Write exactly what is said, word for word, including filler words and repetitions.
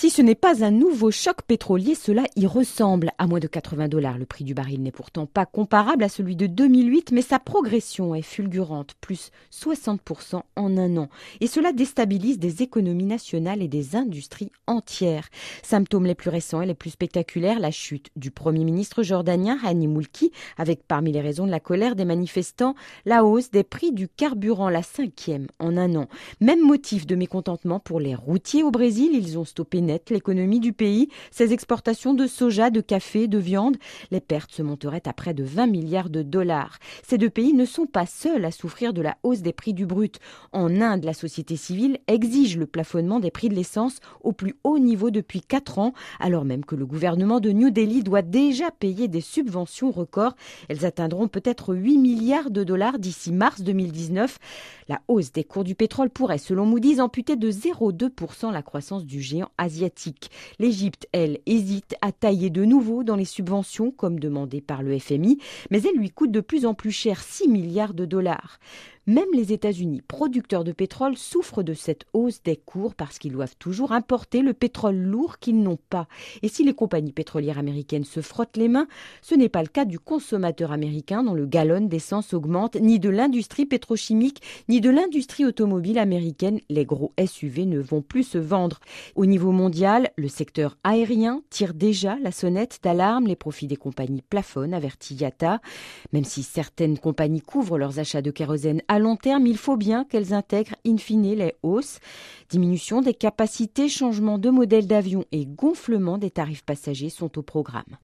Si ce n'est pas un nouveau choc pétrolier, cela y ressemble. À moins de quatre-vingts dollars, le prix du baril n'est pourtant pas comparable à celui de deux mille huit, mais sa progression est fulgurante, plus soixante pour cent en un an. Et cela déstabilise des économies nationales et des industries entières. Symptômes les plus récents et les plus spectaculaires, la chute du Premier ministre jordanien Hani Moulki, avec parmi les raisons de la colère des manifestants, la hausse des prix du carburant, la cinquième en un an. Même motif de mécontentement pour les routiers au Brésil, ils ont stoppé net l'économie du pays, ses exportations de soja, de café, de viande. Les pertes se monteraient à près de vingt milliards de dollars. Ces deux pays ne sont pas seuls à souffrir de la hausse des prix du brut. En Inde, la société civile exige le plafonnement des prix de l'essence au plus haut niveau depuis quatre ans, alors même que le gouvernement de New Delhi doit déjà payer des subventions records. Elles atteindront peut-être huit milliards de dollars d'ici mars deux mille dix-neuf. La hausse des cours du pétrole pourrait, selon Moody's, amputer de zéro virgule deux pour cent la croissance du géant asiatique. L'Égypte, elle, hésite à tailler de nouveau dans les subventions, comme demandé par le F M I, mais elle lui coûte de plus en plus cher, six milliards de dollars. Même les États-Unis, producteurs de pétrole, souffrent de cette hausse des cours parce qu'ils doivent toujours importer le pétrole lourd qu'ils n'ont pas. Et si les compagnies pétrolières américaines se frottent les mains, ce n'est pas le cas du consommateur américain dont le gallon d'essence augmente, ni de l'industrie pétrochimique, ni de l'industrie automobile américaine. Les gros S U V ne vont plus se vendre. Au niveau mondial, le secteur aérien tire déjà la sonnette d'alarme. Les profits des compagnies plafonnent, avertit I A T A. Même si certaines compagnies couvrent leurs achats de kérosène à long terme, il faut bien qu'elles intègrent in fine les hausses. Diminution des capacités, changement de modèle d'avion et gonflement des tarifs passagers sont au programme.